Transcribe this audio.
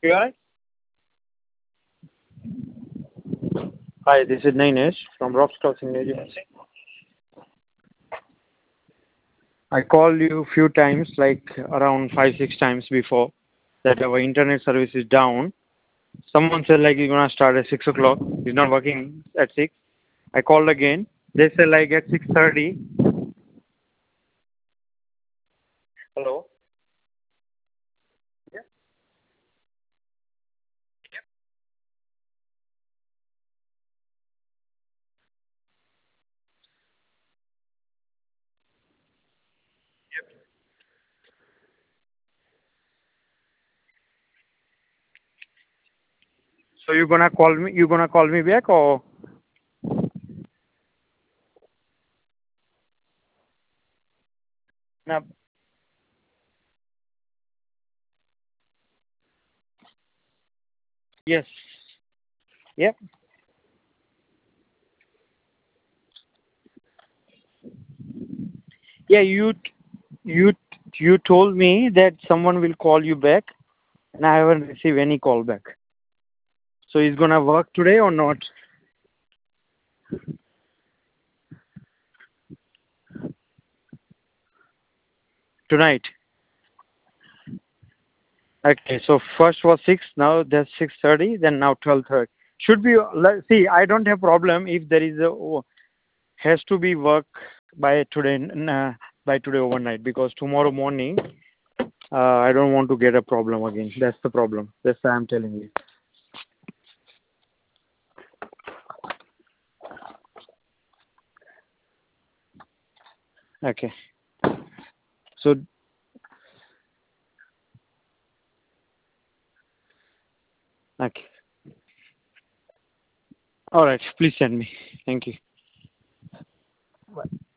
You alright? Hi, this is Nainesh from Rocks Crossing Agency. I called you a few times, like around 5-6 times before, that our internet service is down. Someone said like you're gonna start at 6 o'clock. It's not working at 6. I called again. They said like at 6:30. Hello. Yeah. So you're gonna call me? You're gonna call me back or? No. Yes. Yep. Yeah. You you told me that someone will call you back, and I haven't received any call back. So it's gonna work today or not? Tonight. Okay. So first was 6. Now that's 6:30. Then now 12:30. Should be. See, I don't have problem if there is a has to be work by today by today overnight, because tomorrow morning I don't want to get a problem again. That's the problem. That's why I'm telling you. Okay. So okay. All right. Please send me. Thank you. Bye.